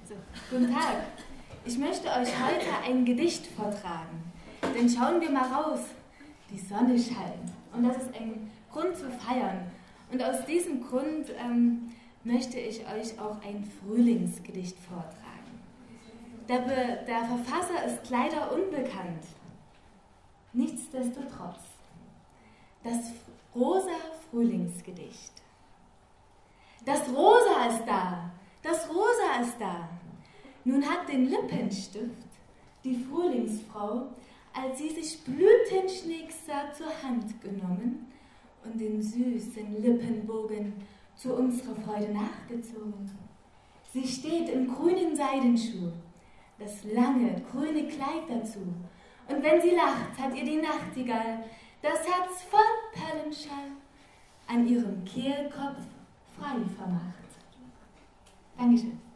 So, guten Tag. Ich möchte euch heute ein Gedicht vortragen. Denn schauen wir mal raus. Die Sonne scheint. Und das ist ein Grund zu feiern. Und aus diesem Grund möchte ich euch auch ein Frühlingsgedicht vortragen. Der Verfasser ist leider unbekannt. Nichtsdestotrotz. Das rosa Frühlingsgedicht. Das Rosa ist da, das Rosa ist da. Nun hat den Lippenstift die Frühlingsfrau, als sie sich Blütenschnick sah, zur Hand genommen und den süßen Lippenbogen zu unserer Freude nachgezogen. Sie steht im grünen Seidenschuh, das lange grüne Kleid dazu. Und wenn sie lacht, hat ihr die Nachtigall das Herz voll Perlenschall an ihrem Kehlkopf frei vermacht. Dankeschön.